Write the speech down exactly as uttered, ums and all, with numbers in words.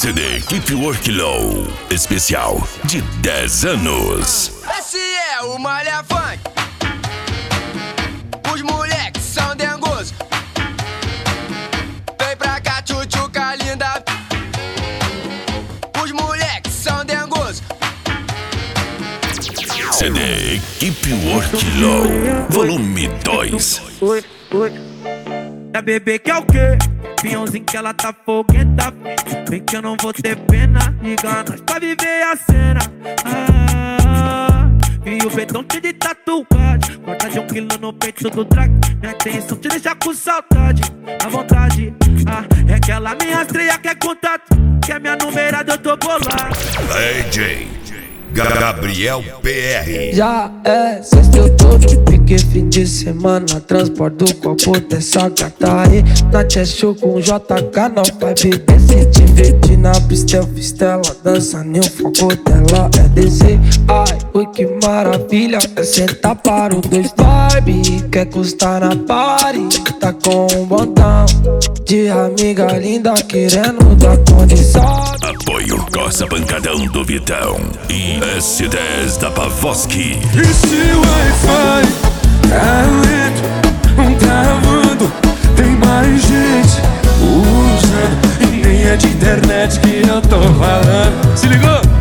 C D Keep Worklow especial de dez anos. Esse é o Malha Funk. Os moleques são dengosos. Vem pra cá, tchutchuca linda. Os moleques são dengosos. C D Keep Worklow volume dois. Oi, oi. A bebê quer o quê? Pinhãozinho que ela tá fogueta. Vem que eu não vou ter pena. Liga nós pra viver a cena. Ah, e o betão cheio de tatuagem. Corta de um quilo no peito do drag. Minha intenção te deixar com saudade. À vontade. Ah, é que ela me rastreia, quer contato. Que é minha numerada, eu tô bolado. D J Gabriel P R. Já é sexta, eu tô de pique, fim de semana. Transporto o copo dessa gata aí. Na show com J K, não vai beber. Se divertir na pista, eu fiz ela dança, nem o foco dela é descer. Ai, ui, que maravilha. É sentar para o dois vibe. Quer custar na party. Tá com um botão de amiga linda querendo dar condição. Apoio Costa Pancadão do Vitão e S dez da Pavoski. Esse Wi-Fi tá lento, travando. Tem mais gente usando. E nem é de internet que eu tô falando. Se ligou?